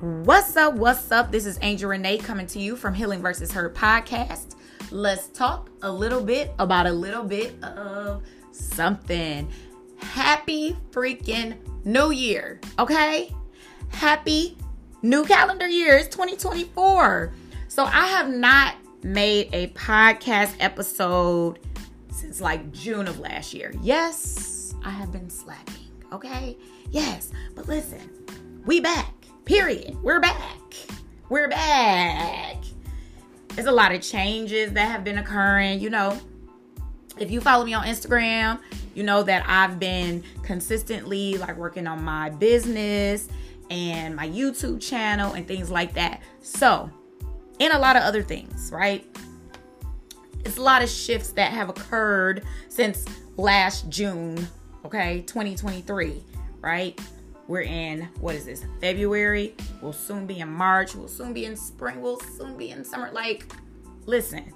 What's up? What's up? This is Angel Renee coming to you from Healing vs. Hurt podcast. Let's talk a little bit about a little bit of something. Happy freaking New Year, okay? Happy new calendar year. It's 2024. So I have not made a podcast episode since like June of last year. Yes, I have been slacking, okay? Yes, but listen, we back. Period. We're back. We're back. There's a lot of changes that have been occurring. You know, if you follow me on Instagram, you know that I've been consistently like working on my business and my YouTube channel and things like that. So, and a lot of other things, right? It's a lot of shifts that have occurred since last June, okay, 2023, right? We're in, what is this, February? We'll soon be in March. We'll soon be in spring. We'll soon be in summer. Like, listen,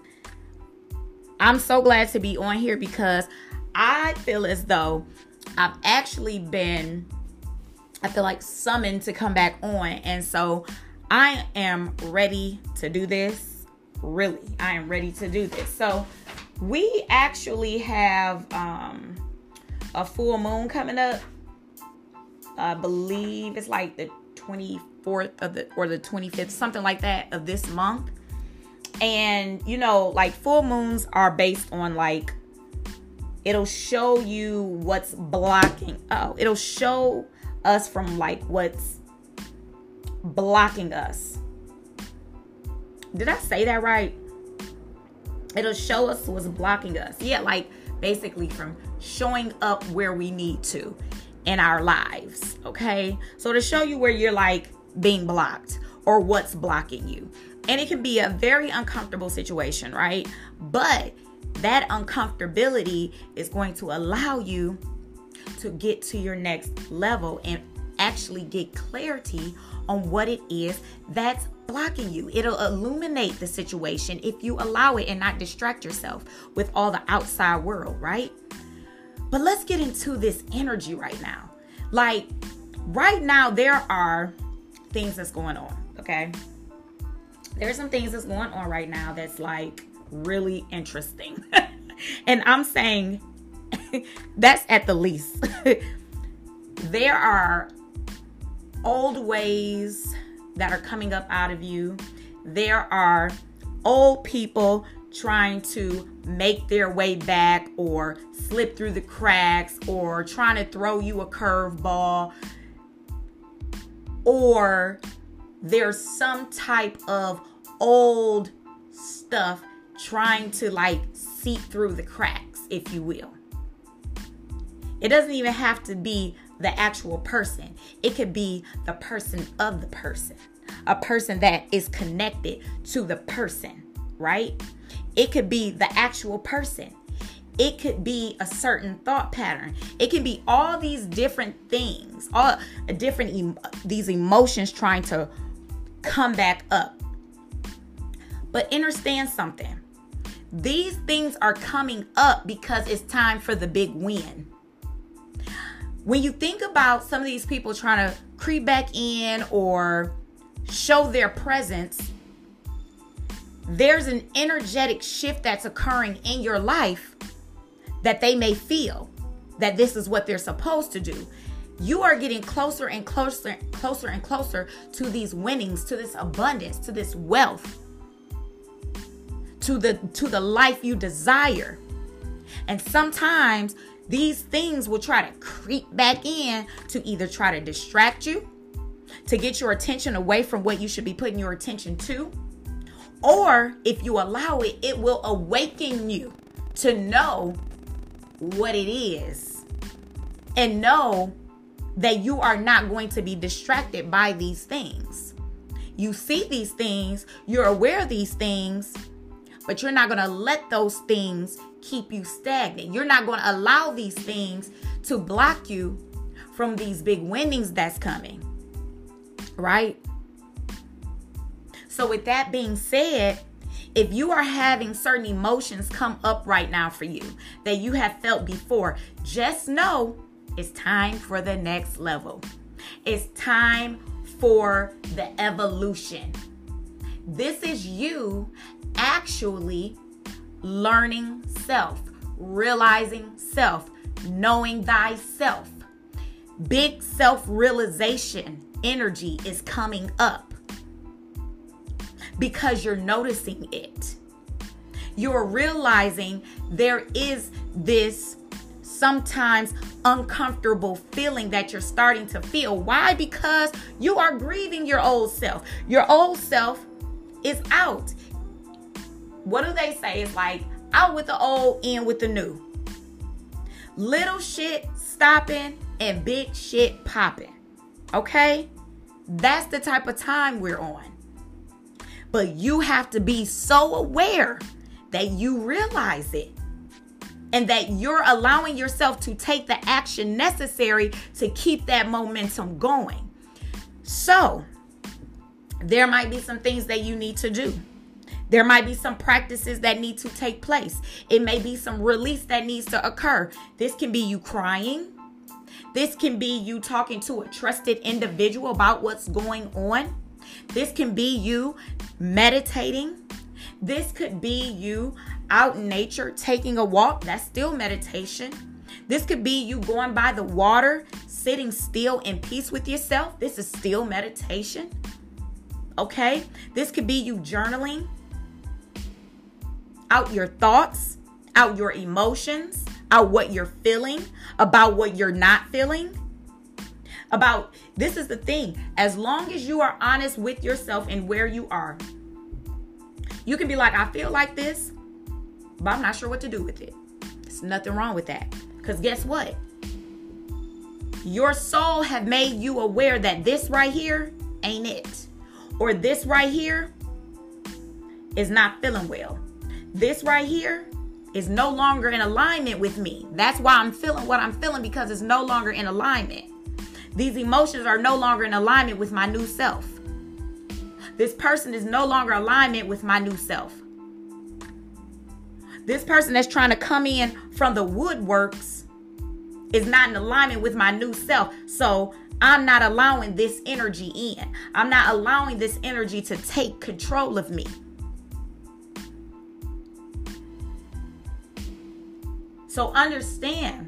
I'm so glad to be on here because I feel as though I've actually been, I feel like summoned to come back on. And so I am ready to do this. Really, I am ready to do this. So we actually have a full moon coming up. I believe it's like the 24th or the 25th, something like that of this month. And, you know, like full moons are based on like, it'll show you what's blocking. It'll show us from like what's blocking us. Did I say that right? It'll show us what's blocking us. Yeah, like basically from showing up where we need to in our lives, okay? So to show you where you're like being blocked or what's blocking you. And it can be a very uncomfortable situation, right? But that uncomfortability is going to allow you to get to your next level and actually get clarity on what it is that's blocking you. It'll illuminate the situation if you allow it and not distract yourself with all the outside world, right? But let's get into this energy right now. Like right now, there are things that's going on, okay? There's some things that's going on right now that's like really interesting. And I'm saying that's at the least. There are old ways that are coming up out of you. There are old people trying to make their way back or slip through the cracks or trying to throw you a curveball, or there's some type of old stuff trying to like seep through the cracks, if you will. It doesn't even have to be the actual person. It could be the person of the person, a person that is connected to the person, right? It could be the actual person. It could be a certain thought pattern. It can be all these different things, all different these emotions trying to come back up. But understand something. These things are coming up because it's time for the big win. When you think about some of these people trying to creep back in or show their presence, there's an energetic shift that's occurring in your life that they may feel that this is what they're supposed to do. You are getting closer and closer, closer and closer to these winnings, to this abundance, to this wealth, to the life you desire. And sometimes these things will try to creep back in to either try to distract you, to get your attention away from what you should be putting your attention to. Or if you allow it, it will awaken you to know what it is and know that you are not going to be distracted by these things. You see these things, you're aware of these things, but you're not going to let those things keep you stagnant. You're not going to allow these things to block you from these big winnings that's coming, right? So with that being said, if you are having certain emotions come up right now for you that you have felt before, just know it's time for the next level. It's time for the evolution. This is you actually learning self, realizing self, knowing thyself. Big self-realization energy is coming up because you're noticing it. You're realizing there is this sometimes uncomfortable feeling that you're starting to feel. Why? Because you are grieving your old self. Your old self is out. What do they say? It's like out with the old, in with the new. Little shit stopping and big shit popping. Okay? That's the type of time we're on. But you have to be so aware that you realize it and that you're allowing yourself to take the action necessary to keep that momentum going. So, there might be some things that you need to do. There might be some practices that need to take place. It may be some release that needs to occur. This can be you crying. This can be you talking to a trusted individual about what's going on. This can be you meditating. This could be you out in nature taking a walk. That's still meditation. This could be you going by the water, sitting still in peace with yourself. This is still meditation. Okay? This could be you journaling out your thoughts, out your emotions, out what you're feeling, about what you're not feeling. This is the thing. As long as you are honest with yourself and where you are, you can be like, I feel like this, but I'm not sure what to do with it. There's nothing wrong with that. Because guess what? Your soul have made you aware that this right here ain't it. Or this right here is not feeling well. This right here is no longer in alignment with me. That's why I'm feeling what I'm feeling, because it's no longer in alignment. These emotions are no longer in alignment with my new self. This person is no longer in alignment with my new self. This person that's trying to come in from the woodworks is not in alignment with my new self. So I'm not allowing this energy in. I'm not allowing this energy to take control of me. So understand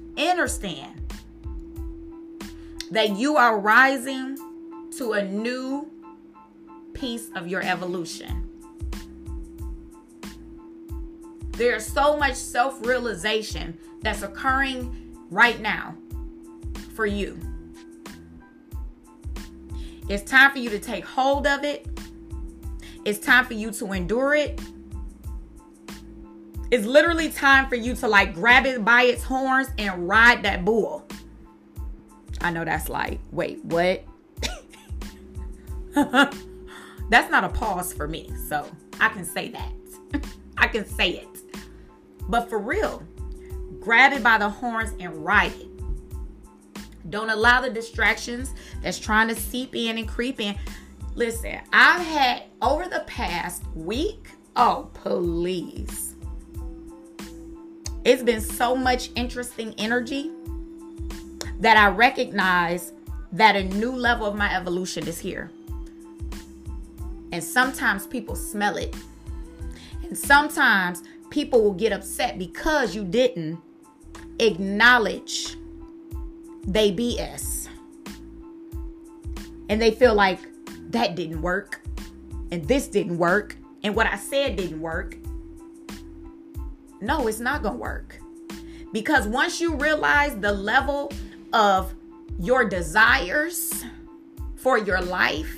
that you are rising to a new piece of your evolution. There's so much self-realization that's occurring right now for you. It's time for you to take hold of it. It's time for you to endure it. It's literally time for you to grab it by its horns and ride that bull. I know that's like, wait, what? That's not a pause for me, so I can say that. I can say it. But for real, grab it by the horns and ride it. Don't allow the distractions that's trying to seep in and creep in. Listen, I've had over the past week, oh, please. It's been so much interesting energy that I recognize that a new level of my evolution is here. And sometimes people smell it. And sometimes people will get upset because you didn't acknowledge they BS. And they feel like that didn't work. And this didn't work. And what I said didn't work. No, it's not going to work. Because once you realize the level of your desires for your life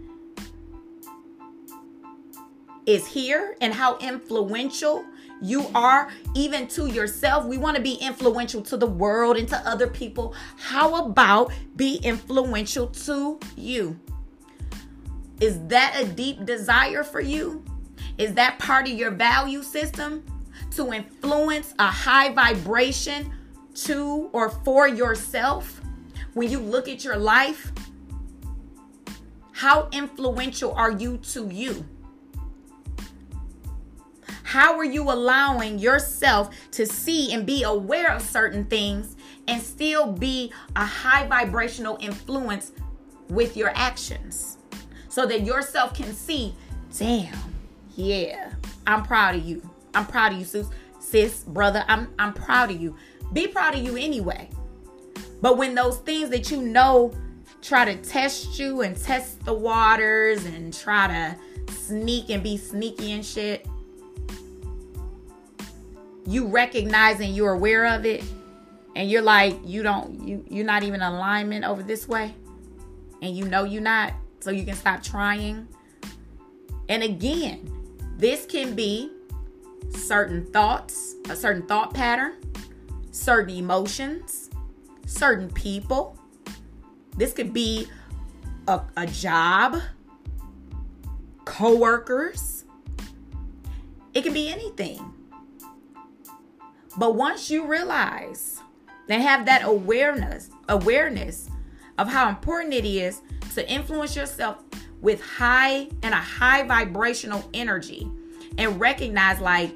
is here and how influential you are even to yourself. We want to be influential to the world and to other people. How about be influential to you? Is that a deep desire for you? Is that part of your value system to influence a high vibration to or for yourself? When you look at your life, how influential are you to you? How are you allowing yourself to see and be aware of certain things and still be a high vibrational influence with your actions so that yourself can see, damn, yeah, I'm proud of you. I'm proud of you, sis, brother. I'm proud of you. Be proud of you anyway. But when those things that you know try to test you and test the waters and try to sneak and be sneaky and shit, you recognize and you're aware of it, and you're like, you're not even in alignment over this way, and you know you're not, so you can stop trying. And again, this can be certain thoughts, a certain thought pattern, certain emotions, certain people. This could be a job, coworkers. It can be anything. But once you realize and have that awareness of how important it is to influence yourself with a high vibrational energy, and recognize, like,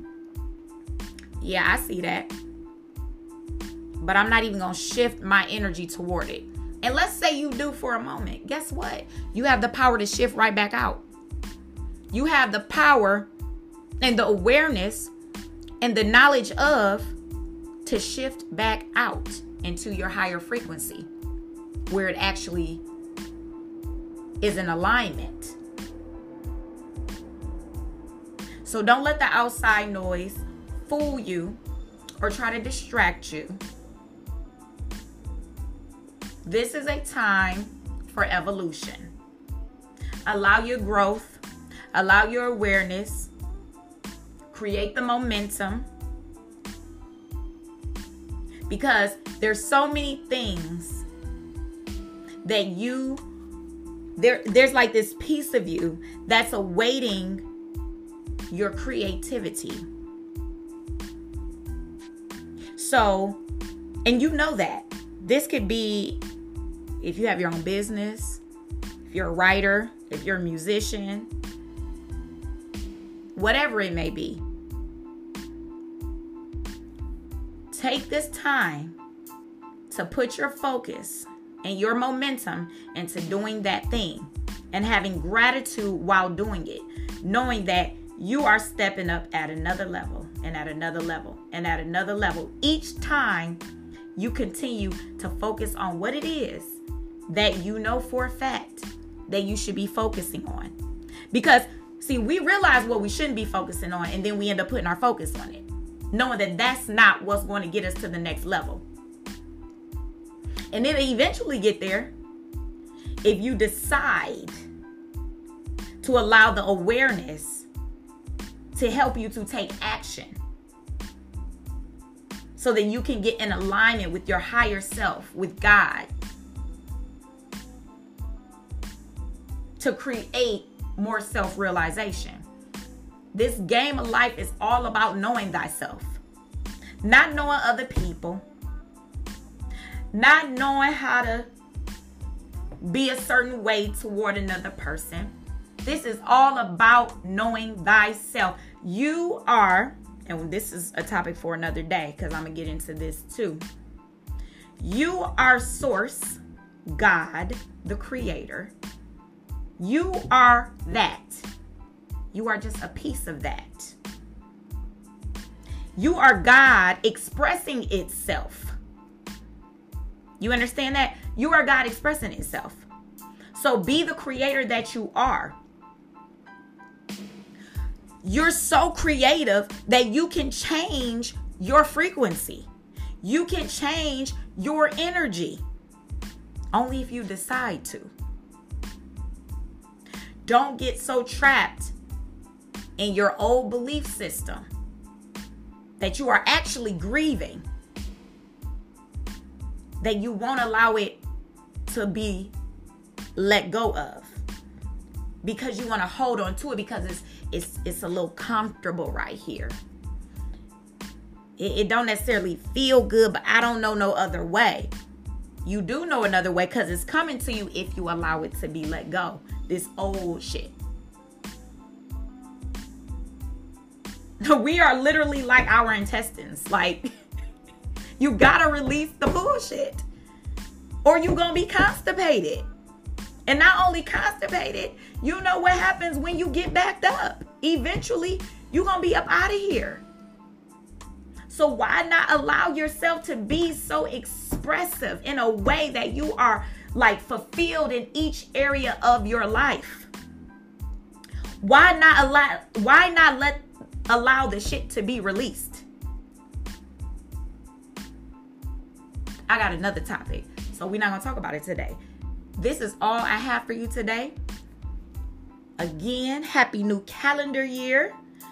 yeah, I see that, but I'm not even going to shift my energy toward it. And let's say you do for a moment. Guess what? You have the power to shift right back out. You have the power and the awareness and the knowledge of to shift back out into your higher frequency where it actually is in alignment. So don't let the outside noise fool you or try to distract you. This is a time for evolution. Allow your growth, allow your awareness, create the momentum, because there's so many things that there's like this piece of you that's awaiting your creativity. So, and you know that this could be if you have your own business, if you're a writer, if you're a musician, whatever it may be. Take this time to put your focus and your momentum into doing that thing and having gratitude while doing it, knowing that you are stepping up at another level and at another level and at another level. Each time you continue to focus on what it is that you know for a fact that you should be focusing on. Because, see, we realize what we shouldn't be focusing on, and then we end up putting our focus on it, knowing that that's not what's going to get us to the next level. And it'll eventually get there if you decide to allow the awareness to help you to take action so that you can get in alignment with your higher self, with God, to create more self-realization. This game of life is all about knowing thyself, not knowing other people, not knowing how to be a certain way toward another person. This is all about knowing thyself. You are, and this is a topic for another day because I'm going to get into this too. You are source, God, the creator. You are that. You are just a piece of that. You are God expressing itself. You understand that? You are God expressing itself. So be the creator that you are. You're so creative that you can change your frequency. You can change your energy. Only if you decide to. Don't get so trapped in your old belief system that you are actually grieving, that you won't allow it to be let go of, because you want to hold on to it because it's a little comfortable right here. It don't necessarily feel good, but I don't know no other way. You do know another way because it's coming to you if you allow it to be let go. This old shit. We are literally like our intestines. Like, you gotta release the bullshit or you gonna be constipated. And not only constipated, you know what happens when you get backed up. Eventually, you're going to be up out of here. So why not allow yourself to be so expressive in a way that you are like fulfilled in each area of your life? Why not allow the shit to be released? I got another topic, so we're not going to talk about it today. This is all I have for you today. Again, happy new calendar year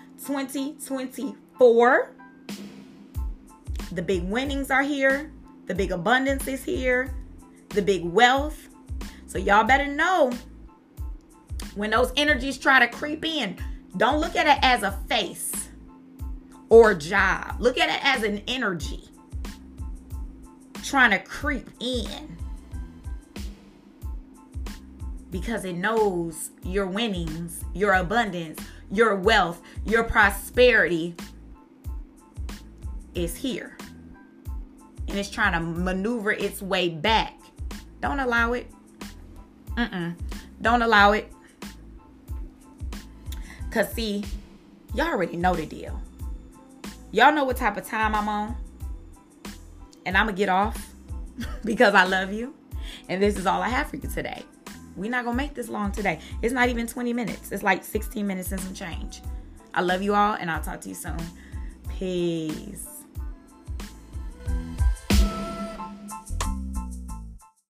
2024. The big winnings are here. The big abundance is here. The big wealth. So y'all better know when those energies try to creep in, don't look at it as a face or a job. Look at it as an energy trying to creep in, because it knows your winnings, your abundance, your wealth, your prosperity is here. And it's trying to maneuver its way back. Don't allow it. Don't allow it. Because see, y'all already know the deal. Y'all know what type of time I'm on. And I'm going to get off because I love you. And this is all I have for you today. We're not going to make this long today. It's not even 20 minutes. It's like 16 minutes and some change. I love you all, and I'll talk to you soon. Peace.